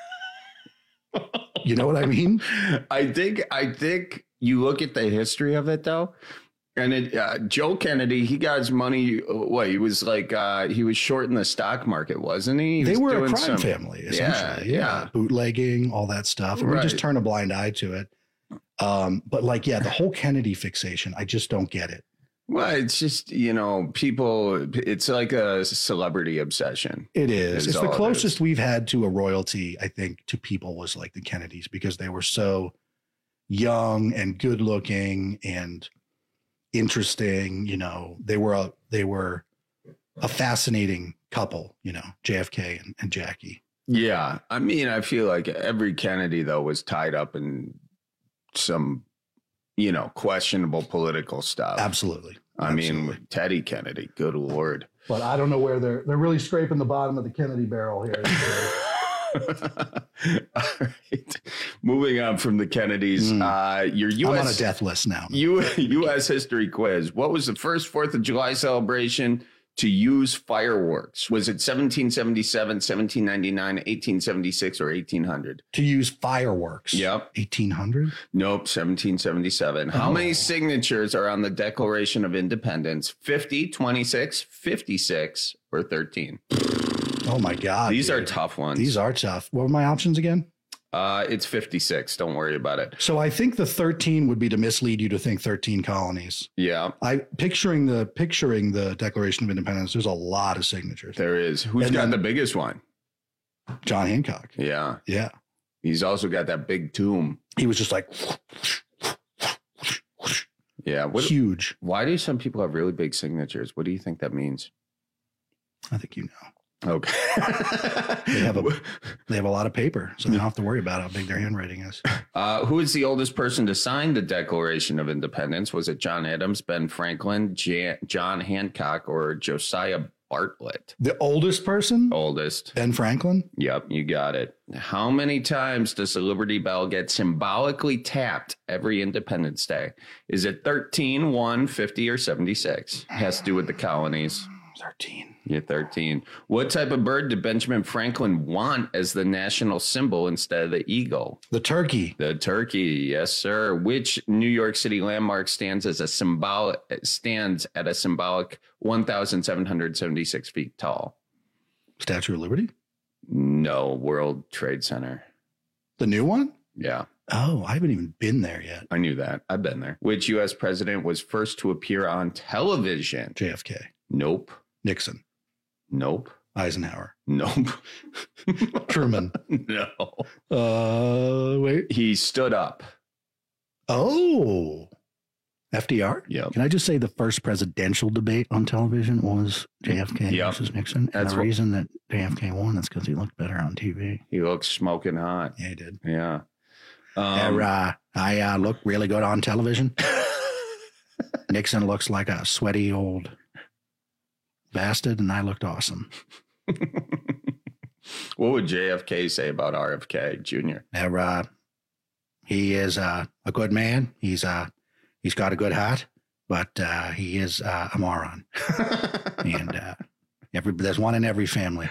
You know what I mean? I think you look at the history of it though, and Joe Kennedy, he got his money. He was he was short in the stock market, wasn't he? They were a crime family, essentially. Yeah. Bootlegging, all that stuff. And we just turn a blind eye to it. But the whole Kennedy fixation, I just don't get it. Well, it's just, people, it's like a celebrity obsession. It is. It's the closest we've had to a royalty, I think, to people was like the Kennedys, because they were so young and good looking and interesting. They were a fascinating couple, JFK and Jackie. Yeah. I mean, I feel like every Kennedy, though, was tied up in some, questionable political stuff. Absolutely. I mean, Teddy Kennedy, good Lord. But I don't know where they're really scraping the bottom of the Kennedy barrel here. All right. Moving on from the Kennedys, your U.S. I'm on a death list now. U.S. history quiz. What was the first 4th of July celebration to use fireworks? Was it 1777, 1799, 1876, or 1800? To use fireworks? Yep. 1800? Nope, 1777. How many signatures are on the Declaration of Independence? 50, 26, 56, or 13? Oh, my God. These are tough ones. These are tough. What were my options again? It's 56. Don't worry about it. So I think the 13 would be to mislead you to think 13 colonies. Yeah. Picturing the Declaration of Independence, there's a lot of signatures. There is. Who's got the biggest one? John Hancock. Yeah. Yeah. He's also got that big tomb. He was just like... Yeah. Huge. Why do some people have really big signatures? What do you think that means? I think you know. Okay. They have a lot of paper, so they don't have to worry about how big their handwriting is. Who is the oldest person to sign the Declaration of Independence? Was it John Adams, Ben Franklin, John Hancock, or Josiah Bartlett? The oldest person? Oldest. Ben Franklin? Yep, you got it. How many times does the Liberty Bell get symbolically tapped every Independence Day? Is it 13, 1, 50, or 76? Has to do with the colonies. 13. Yeah, 13. What type of bird did Benjamin Franklin want as the national symbol instead of the eagle? The turkey. The turkey, yes, sir. Which New York City landmark stands at a symbolic 1,776 feet tall? Statue of Liberty? No, World Trade Center. The new one? Yeah. Oh, I haven't even been there yet. I knew that. I've been there. Which U.S. president was first to appear on television? JFK. Nope. Nixon. Nope. Eisenhower. Nope. Truman. No. Wait. He stood up. Oh. FDR? Yeah. Can I just say the first presidential debate on television was JFK versus Nixon? And the reason that JFK won is because he looked better on TV. He looked smoking hot. Yeah, he did. Yeah. I look really good on television. Nixon looks like a sweaty old bastard, and I looked awesome. What would JFK say about RFK Jr.? He is a good man. He's got a good heart, but he is a moron. And there's one in every family.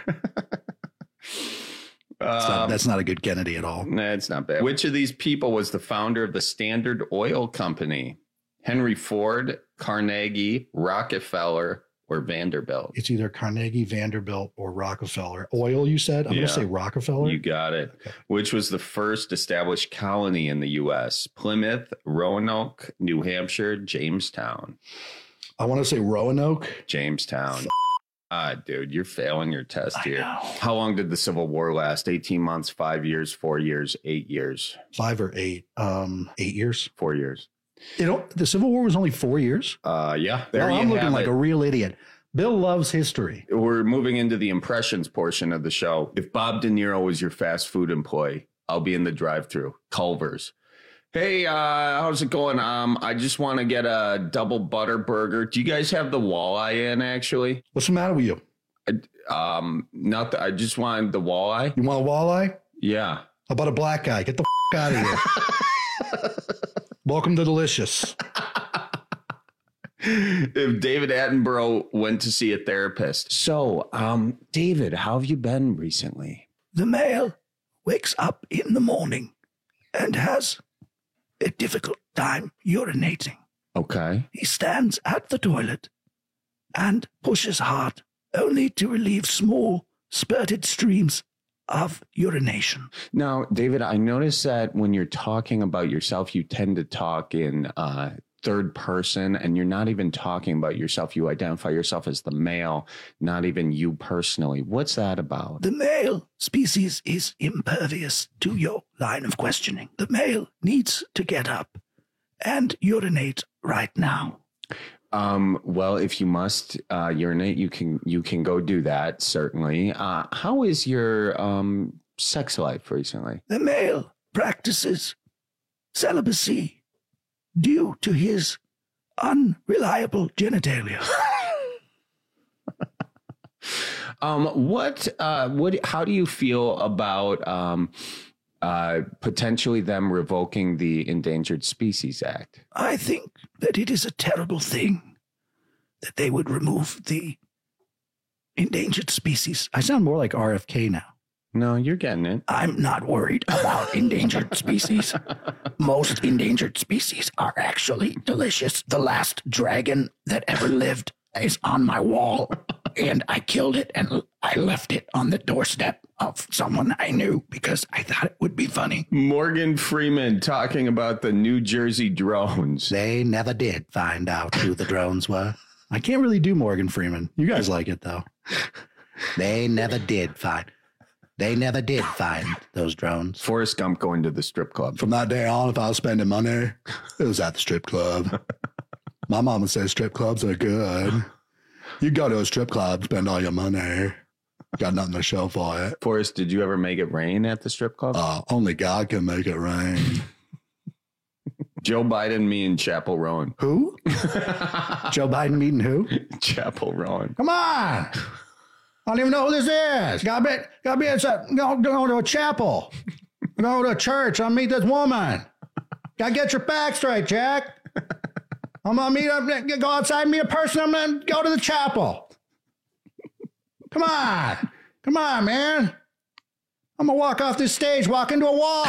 That's not a good Kennedy at all. Nah, it's not bad. Which of these people was the founder of the Standard Oil Company? Henry Ford, Carnegie, Rockefeller, or Vanderbilt? It's either Carnegie, Vanderbilt, or Rockefeller. Oil, you said? I'm going to say Rockefeller. You got it. Okay. Which was the first established colony in the U.S.? Plymouth, Roanoke, New Hampshire, Jamestown. I want to say Roanoke. Jamestown. Dude, you're failing your test here. How long did the Civil War last? 18 months, 5 years, 4 years, 8 years? 5 or 8? 8 years. 4 years. The Civil War was only 4 years? Yeah. I'm looking like a real idiot. Bill loves history. We're moving into the impressions portion of the show. If Bob De Niro was your fast food employee, I'll be in the drive-thru. Culver's. Hey, how's it going? I just want to get a double butter burger. Do you guys have the walleye in, actually? What's the matter with you? I just wanted the walleye. You want a walleye? Yeah. How about a black guy? Get the out of here. Welcome to Delicious. If David Attenborough went to see a therapist. So, David, how have you been recently? The male wakes up in the morning and has a difficult time urinating. Okay. He stands at the toilet and pushes hard, only to relieve small, spurted streams of urination. Now, David, I noticed that when you're talking about yourself, you tend to talk in third person, and you're not even talking about yourself. You identify yourself as the male, not even you personally. What's that about? The male species is impervious to your line of questioning. The male needs to get up and urinate right now. Well, if you must urinate, you can go do that, certainly. How is your sex life recently? The male practices celibacy due to his unreliable genitalia. How do you feel about potentially them revoking the Endangered Species Act? I think that it is a terrible thing that they would remove the endangered species. I sound more like RFK now. No, you're getting it. I'm not worried about endangered species. Most endangered species are actually delicious. The last dragon that ever lived is on my wall, and I killed it, and I left it on the doorstep of someone I knew because I thought it would be funny. Morgan Freeman talking about the New Jersey drones. They never did find out who the drones were. I can't really do Morgan Freeman. You guys like it, though. They never did find those drones. Forrest Gump going to the strip club. From that day on, if I was spending money, it was at the strip club. My mama says strip clubs are good. You go to a strip club, spend all your money. Got nothing to show for it. Forrest, did you ever make it rain at the strip club? Only God can make it rain. Joe Biden meeting Chapel Roan. Who? Joe Biden meeting who? Chapel Roan. Come on. I don't even know who this is. Gotta be going to a chapel. Go to a church. I'll meet this woman. Gotta get your facts straight, Jack. I'm gonna go outside and meet a person. I'm gonna go to the chapel. Come on, man. I'm gonna walk off this stage, walk into a wall.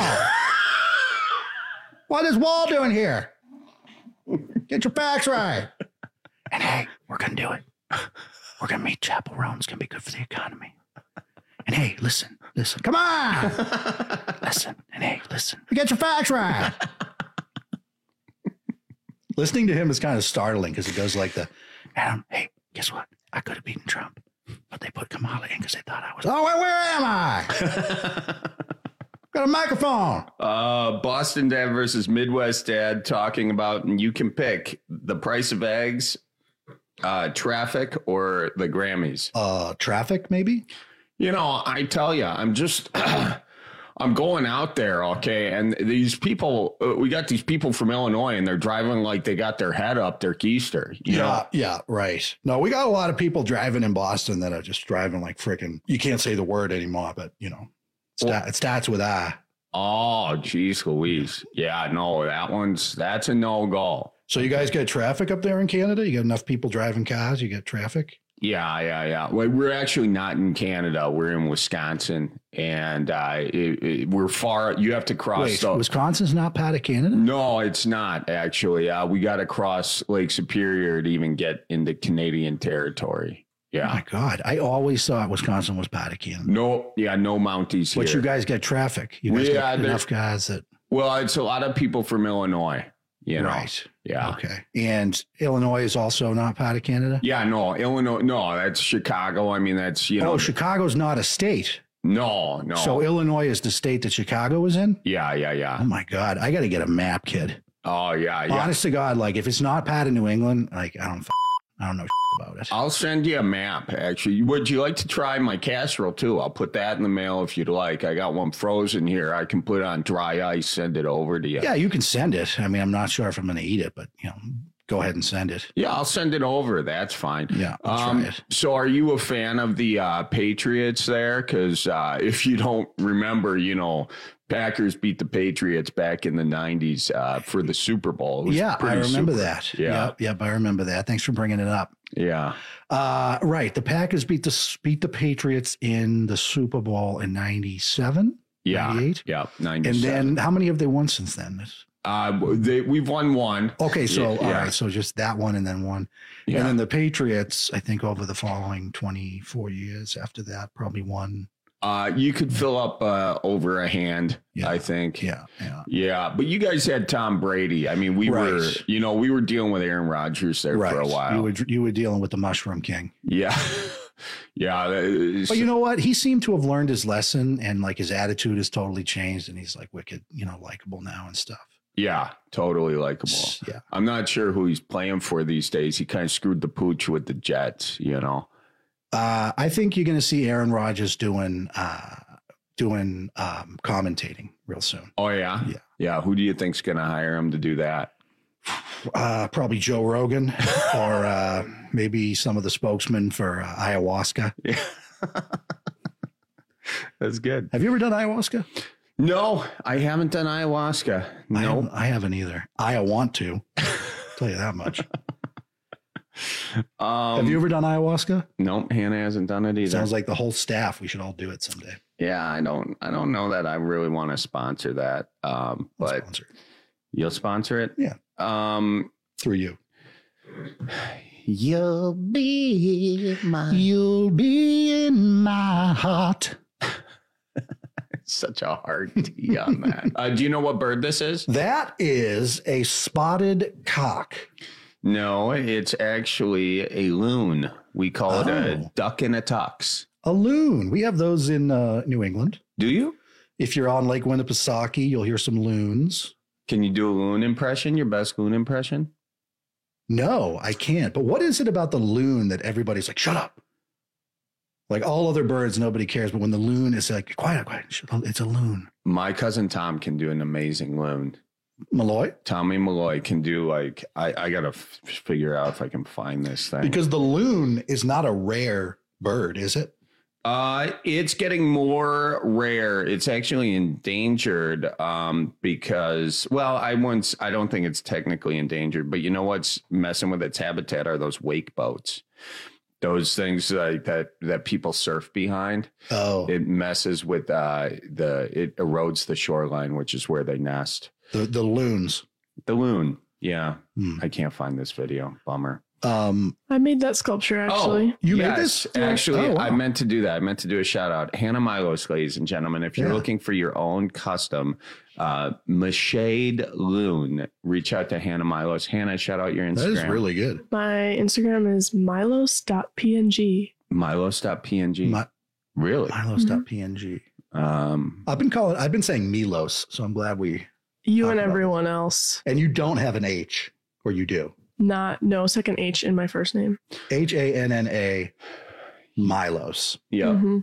What is wall doing here? Get your facts right. And hey, we're gonna do it. We're gonna meet Chapel Roan. It's gonna be good for the economy. And hey, listen. Come on. Listen. And hey, listen. Get your facts right. Listening to him is kind of startling because it goes like Adam, hey, guess what? I could have beaten Trump, but they put Kamala in because they thought I was. Oh, where am I? Got a microphone. Boston Dad versus Midwest Dad talking about, and you can pick the price of eggs, traffic, or the Grammys. Traffic, maybe? You know, I tell you, I'm going out there, okay, and these people, we got these people from Illinois, and they're driving like they got their head up their keister. Yeah, right. No, we got a lot of people driving in Boston that are just driving like freaking, you can't say the word anymore, but, you know, it starts with I. Oh, geez Louise. Yeah, no, that's a no-go. So you guys get traffic up there in Canada? You got enough people driving cars? You get traffic? Yeah. Well, we're actually not in Canada. We're in Wisconsin, and we're far. You have to cross. Wait, Wisconsin's not part of Canada? No, it's not actually. We got to cross Lake Superior to even get into Canadian territory. Yeah. Oh my God, I always thought Wisconsin was part of Canada. No Mounties here. But you guys get traffic. You guys get enough guys that. Well, it's a lot of people from Illinois. You know? Right. Yeah. Okay. And Illinois is also not part of Canada? Yeah, no. Illinois, no, that's Chicago. I mean, that's, you know. Oh, Chicago's not a state. No. So Illinois is the state that Chicago is in? Yeah. Oh, my God. I got to get a map, kid. Oh, yeah. Honest to God, like, if it's not part of New England, like, I don't know about it. I'll send you a map, actually. Would you like to try my casserole, too? I'll put that in the mail if you'd like. I got one frozen here. I can put it on dry ice, send it over to you. Yeah, you can send it. I mean, I'm not sure if I'm going to eat it, but, you know, go ahead and send it. Yeah, I'll send it over. That's fine. Yeah, I'll try it. So are you a fan of the Patriots there? Because if you don't remember, you know, Packers beat the Patriots back in the 90s for the Super Bowl. Yeah, I remember that. Yep, I remember that. Thanks for bringing it up. Yeah. Right. The Packers beat the Patriots in the Super Bowl in 97, 98. Yeah, 97. And then how many have they won since then? We've won one. Okay, so all right, so just that one and then one. Yeah. And then the Patriots, I think over the following 24 years after that, probably won You could fill up over a hand, I think. Yeah. But you guys had Tom Brady. I mean, we were dealing with Aaron Rodgers there for a while. You were dealing with the Mushroom King. Yeah. Yeah. But you know what? He seemed to have learned his lesson, and like his attitude has totally changed, and he's like wicked, likable now and stuff. Yeah, totally likable. Yeah. I'm not sure who he's playing for these days. He kind of screwed the pooch with the Jets, I think you're going to see Aaron Rodgers doing commentating real soon. Oh, yeah? Yeah. Who do you think's going to hire him to do that? Probably Joe Rogan or maybe some of the spokesmen for ayahuasca. Yeah. That's good. Have you ever done ayahuasca? No, I haven't done ayahuasca. No, I haven't either. I want to. Tell you that much. Have you ever done ayahuasca? No, Hannah hasn't done it either. Sounds like the whole staff. We should all do it someday. Yeah, I don't know that I really want to sponsor that. But you'll sponsor it? Yeah. Through you. You'll be in my heart. Such a hard T on that. Do you know what bird this is? That is a spotted cock. No, it's actually a loon. We call it a duck in a tux. A loon. We have those in New England. Do you? If you're on Lake Winnipesaukee, you'll hear some loons. Can you do a loon impression? Your best loon impression? No, I can't. But what is it about the loon that everybody's like, shut up? Like all other birds, nobody cares. But when the loon is like, quiet, it's a loon. My cousin Tom can do an amazing loon. Malloy? Tommy Malloy can do like, I got to figure out if I can find this thing. Because the loon is not a rare bird, is it? It's getting more rare. It's actually endangered because, well, I don't think it's technically endangered, but you know what's messing with its habitat are those wake boats. Those things like that people surf behind. Oh, it messes with it erodes the shoreline, which is where they nest. The loons. The loon. Yeah. I can't find this video. Bummer. I made that sculpture actually. Oh, you made this? Actually, wow. I meant to do that. I meant to do a shout out. Hannah Milos, ladies and gentlemen. If you're looking for your own custom Mashade loon, reach out to Hannah Milos. Hannah, shout out your Instagram. That is really good. My Instagram is milos.png. Milos.png. Really? Milos.png. I've been saying Milos, so I'm glad you and everyone else. And you don't have an H, or you do? No second H in my first name. HANNA Milos. Yeah. Mm-hmm.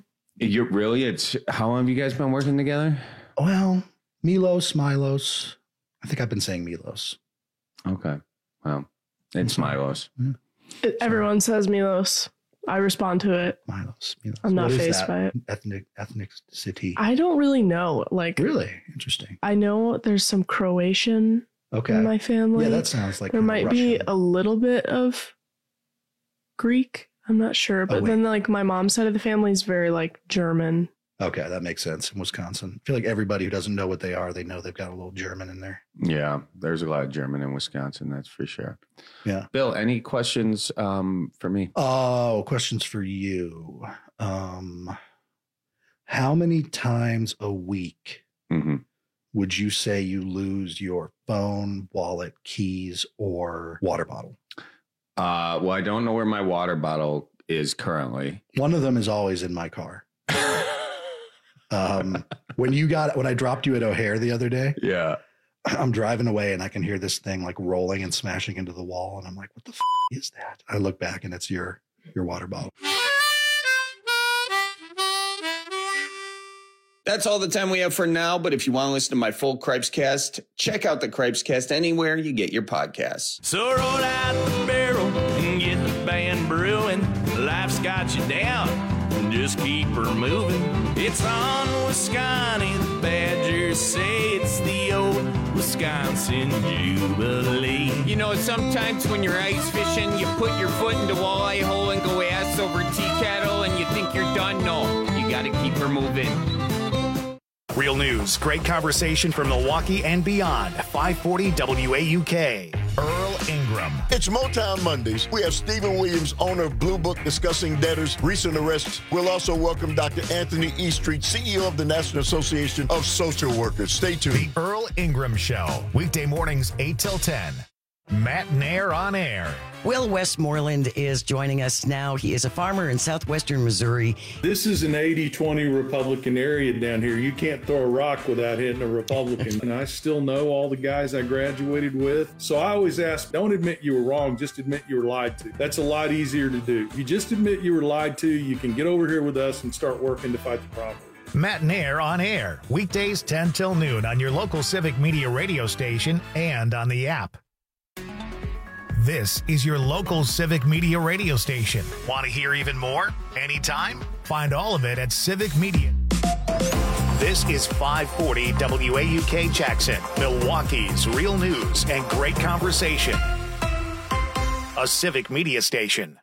How long have you guys been working together? Well, Milos. I think I've been saying Milos. Okay. Well, it's Milos. Yeah. Everyone says Milos. I respond to it. Milos. I'm not fazed by it. Ethnicity. I don't really know. Really interesting. I know there's some Croatian in my family. Yeah, that sounds like there might be a little bit of Greek. I'm not sure, but then like my mom's side of the family is very like German. Okay, that makes sense. In Wisconsin, I feel like everybody who doesn't know what they are, they know they've got a little German in there. Yeah, there's a lot of German in Wisconsin, that's for sure. Yeah. Bill, any questions for me? Oh, questions for you. How many times a week would you say you lose your phone, wallet, keys, or water bottle? Well, I don't know where my water bottle is currently. One of them is always in my car. When I dropped you at O'Hare the other day, I'm driving away and I can hear this thing like rolling and smashing into the wall. And I'm like, what the is that? I look back and it's your water bottle. That's all the time we have for now. But if you want to listen to my full Cripescast, check out the Cripescast anywhere you get your podcasts. So roll out the barrel and get the band brewing. Life's got you down. Just keep her moving. It's on Wisconsin. The Badgers say it's the old Wisconsin Jubilee. You know, sometimes when you're ice fishing, you put your foot in the walleye hole and go ass over tea kettle and you think you're done. No, you got to keep her moving. Real news, great conversation from Milwaukee and beyond. 540 WAUK. Earl Ingram. Ingram. It's Motown Mondays. We have Stephen Williams, owner of Blue Book, discussing debtors, recent arrests. We'll also welcome Dr. Anthony Eastreet, CEO of the National Association of Social Workers. Stay tuned. The Earl Ingram Show, weekday mornings 8 till 10. Matt Nair on air. Will Westmoreland is joining us now. He is a farmer in southwestern Missouri. This is an 80-20 Republican area down here. You can't throw a rock without hitting a Republican. And I still know all the guys I graduated with. So I always ask, don't admit you were wrong, just admit you were lied to. That's a lot easier to do. You just admit you were lied to, you can get over here with us and start working to fight the problem. Matt Nair on air, weekdays 10 till noon on your local Civic Media radio station and on the app. This is your local Civic Media radio station. Want to hear even more? Anytime? Find all of it at Civic Media. This is 540 WAUK Jackson, Milwaukee's real news and great conversation. A Civic Media station.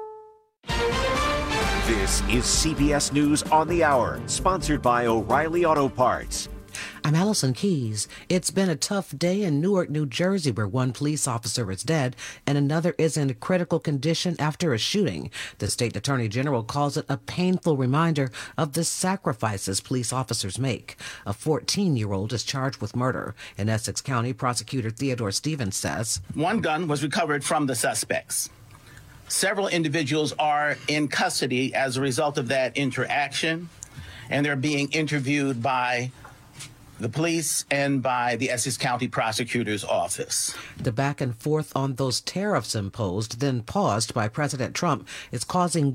This is CBS News on the Hour, sponsored by O'Reilly Auto Parts. I'm Allison Keys. It's been a tough day in Newark, New Jersey, where one police officer is dead and another is in critical condition after a shooting. The state attorney general calls it a painful reminder of the sacrifices police officers make. A 14-year-old is charged with murder. In Essex County, prosecutor Theodore Stevens says, one gun was recovered from the suspects. Several individuals are in custody as a result of that interaction, and they're being interviewed by the police and by the Essex County Prosecutor's Office. The back and forth on those tariffs imposed, then paused by President Trump, is causing